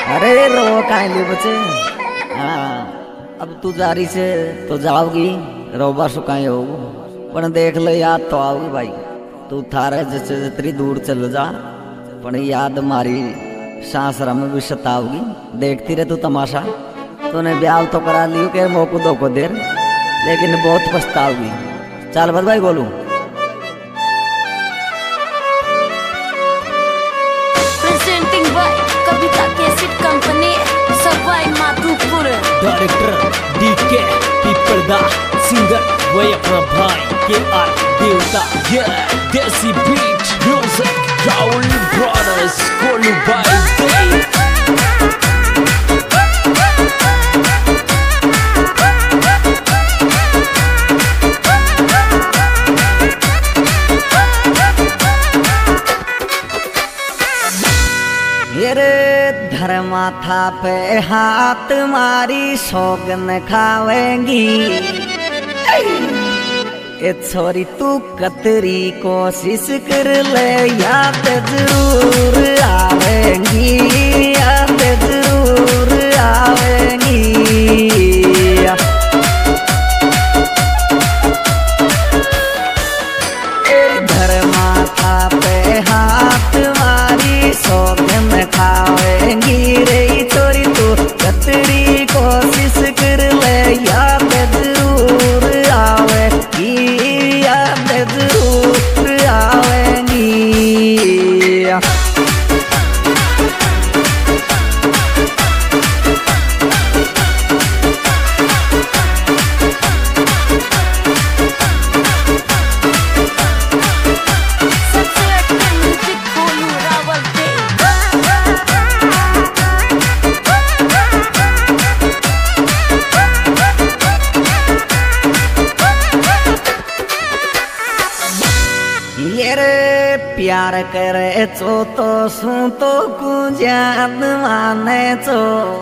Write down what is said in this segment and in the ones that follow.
अरे रो काहे ले बचे। हाँ अब तू जा रही से तो जाओगी, रोबा सुखाए हो पण देख ले याद तो आओगी भाई। तू थारे जैसे जितनी दूर चल जा पण याद मारी सांसरा में भी सताओगी। देखती रहे तू तमाशा। तूने ब्याह तो करा लियो के मोको दो को देर, लेकिन बहुत पछताओगी। चल बस भाई बोलू। Presenting by Kavita cassette company Sawai Madhopur. Director DK पीपल दा, सिंगर वही अपना भाई के आर देवता। ये देसी बीट म्यूजिक राहुल ब्रदर्स कोलू बाय दे। माथा पे हाथ मारी सौगन खावेंगी। ए छोरी तू कतरी कोशिश कर ले, याद जरूर आवेंगी, याद जरूर आवेंगी। इधर माथा पे हाथ मारी सौगन खावेंगी। रे छोरी तू कतरी कोशिश कर ले, याद जरूर आवेगी, याद जरूर आवेगी। प्यार करे चो तो सू तो कुजान माने चो।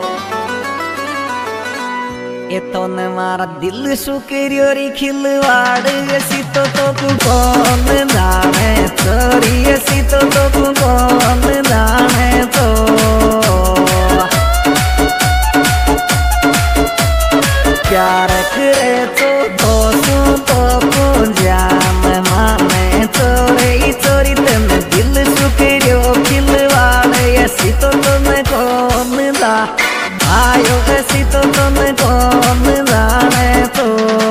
ये तो न मारा दिल सुकरियो री खिलवाड़, ऐसी तो कौन जाने चोरी, ऐसी तो कौन जाने चो। प्यार करे चो तो सू तो कुजान माने चोरे। चोरी तेने दिल सुकरियो खिलवाड़, ऐसी तो तुम्हें कौन दा आयो, ऐसी तो तुम्हें कौन जाने तो।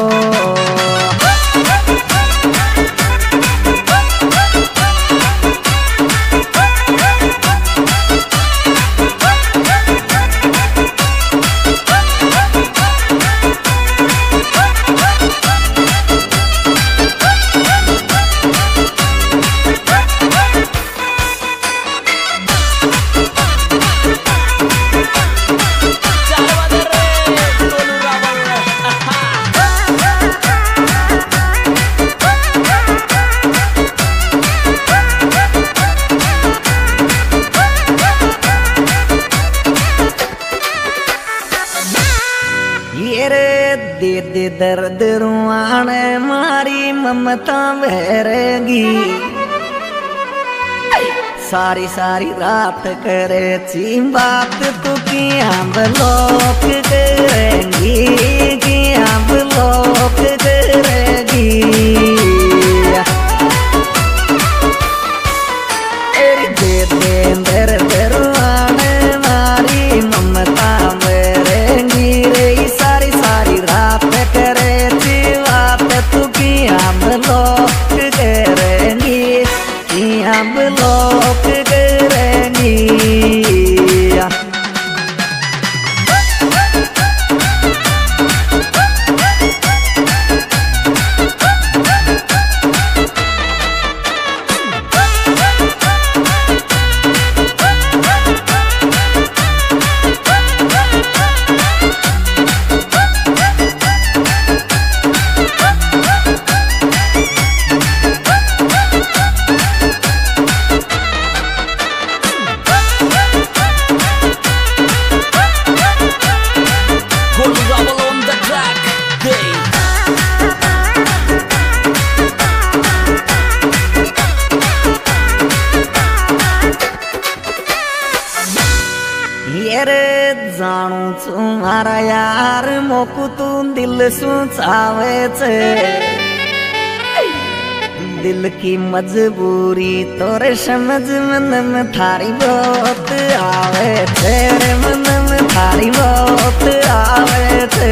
दे दे दर्द रुआने मारी ममता बहरेगी। सारी सारी रात करे ची बात तू की हम लोग करेंगी, की हम लोग करेंगी। दे दे दर्द रुआने मारी ममता बहरेगी। रे सारी सारी रात करे ची बात तू की हम लोग करेंगी, की हम लोग करेंगी। रे जानू छू मारा यार मोकू तू दिल सु चावे छे दिल की मजबूरी तोरे समझ मन में थारी बहुत आवे तेरे मन में थारी बहुत आवे थे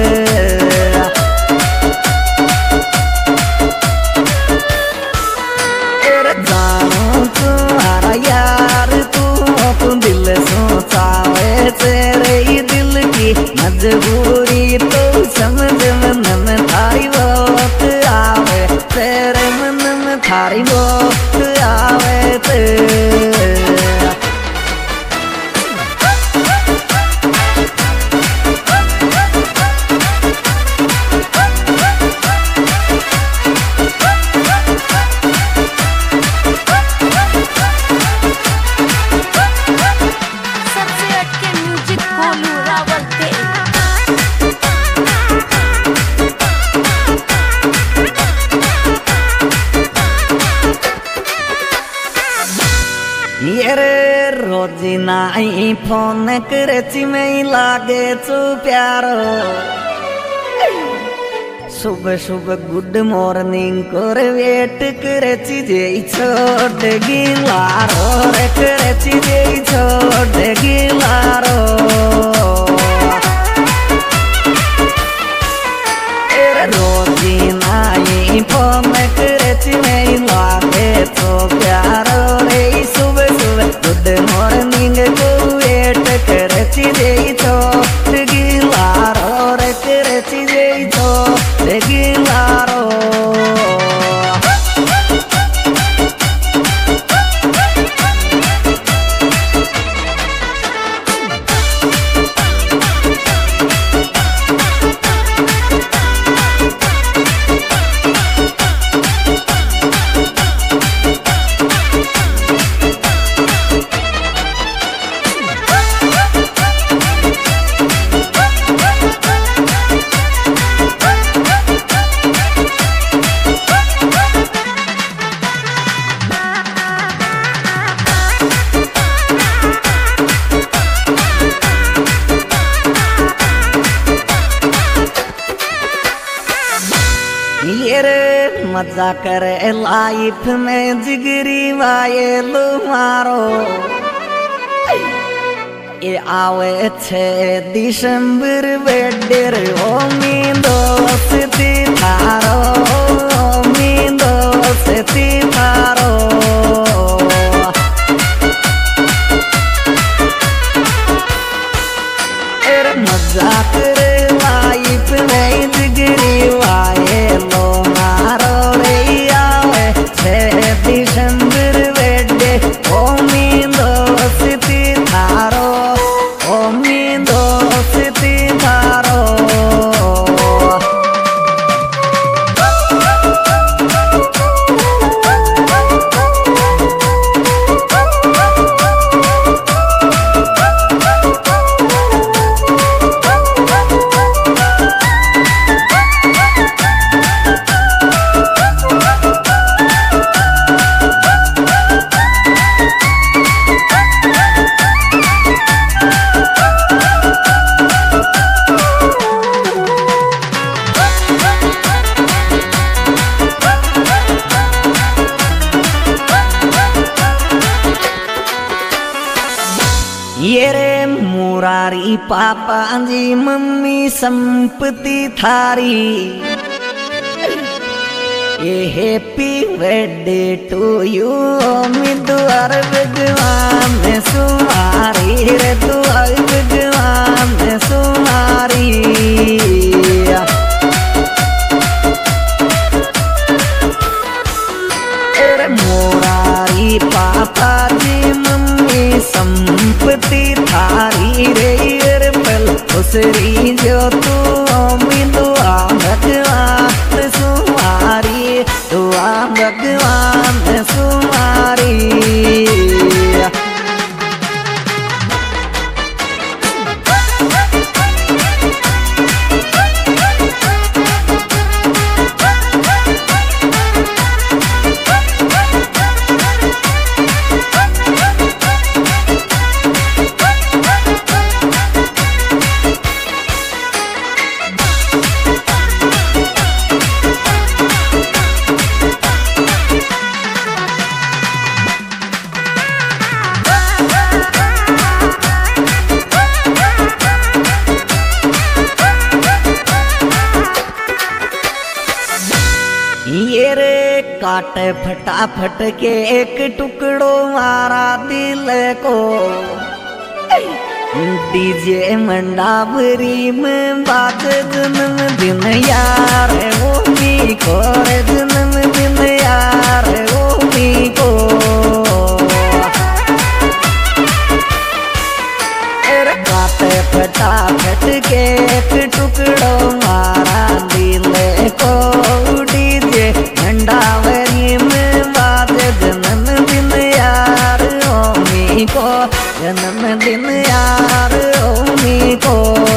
जानू तुम्हारा यार तू दिल सोचावे तेरे दिल की मजबूरी तो समझ मन में थारी बहुत आवे तेरे मन में थारी बहुत आवे तेरे रोजी नाई फोन करे में लागे चु प्यारो सुबह सुबह गुड मॉर्निंग कर वेट करे जे छोड़ गिलारो रे करे जे छोड़ गिलारो रोजी नाई फोन करे में लागे चु प्यारो रे सुबह सुबह गुड मॉर्निंग को वेट करे जे छोड़ गिलारो रे करे जे छोड़ गिलारो मजा करे लाइफ में जिगरी वाये लो मारो ये आवे 6 दिसंबर बेडेर ओ मी दोस्ती थारो मी दोस्ती थारो मजा करे लाइफ में जिगरी वाये लो मारो दिसंबर बेडे ओ मी दोस्ती थारो ओ मी दोस्ती थारो ये रे मुरारी पापा जी मम्मी संपत्ति थारी ये हैप्पी बर्थडे टू यू उम्मीदवार भगवान सुमारी रे तू भगवान सुमारी मोरारी पापा जी मम्मी संपत्ति थारी रे पल उसरी जो तू दुआ भगवान सुमारी दुआ भगवान सुमारी काटे फटाफट के एक टुकड़ो मारा दिल को डीजे मंडावरी में बात जन्मदिन यार वो मी को रे जन्मदिन यार वो मी को काटे फटाफट के एक टुकड़ो मारा दिल को डीजे मंडावरी में बात जन्मदिन यार ओ मी को जन्मदिन यार ओ मी को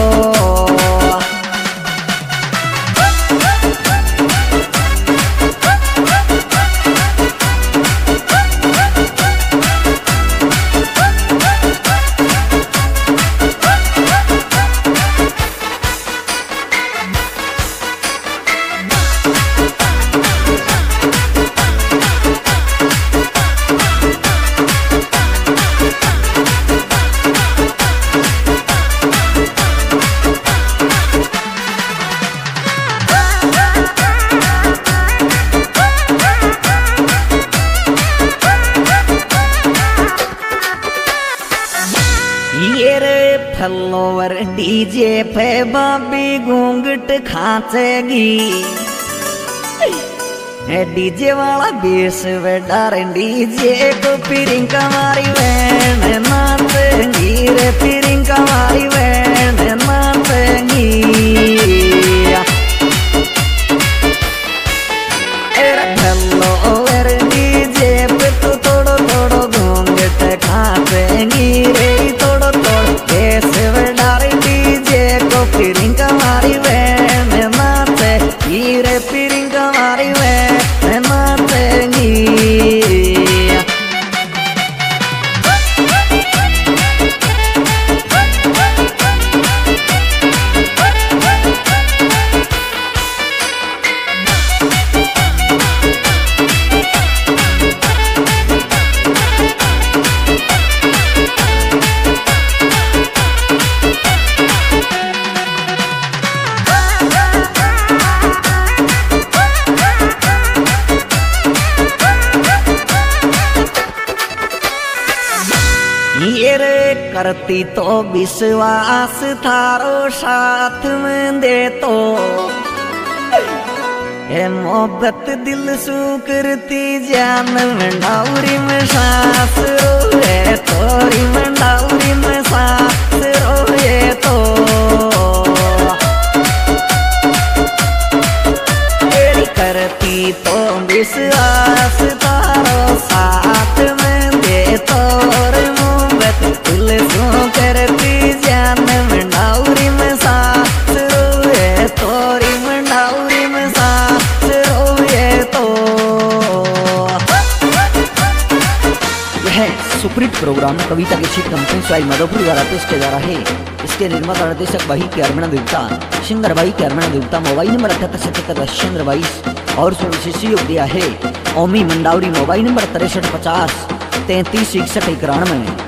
फलोवर डीजे पे बाबी घूंघट खाचेगी डीजे वाला बेस वे डार डीजे को पिरिंग कमारी वैन नाचेगी रे पिरिंग कमारी वैन नाचेगी फलोवर डीजे पे तो थोड़ो थोड़ो घूंघट खाचेगी रे थोड़ो थोड़ो पिरिंग कमारी वैन नाचे हीरे पिरिंग कमारी वैन नाचेगी ये रे करती तो विश्वास थारो साथ में दे तो मोहब्बत दिल सु करती जान मंडाउरी में सांस रोए तोरी मंडाउरी में सांस रोए तो करती तो विश्वास थारो साथ में दे तो दिल सो करती जान मंडाउरी में सांस रोए तोरी मंडाउरी में सांस रोए तो यह सुपरहिट प्रोग्राम कविता के शीट कंपनी स्वाई मधोपुर द्वारा पेश किया जा रहा है। इसके निर्माता निर्देशक भाई के अरमणा देवता, सिंगर भाई के अरमणा देवता। मोबाइल नंबर 7877 और उसमें विशेष योग दिया है ओमी मंडाउरी। Mobile number 6350 3361 91।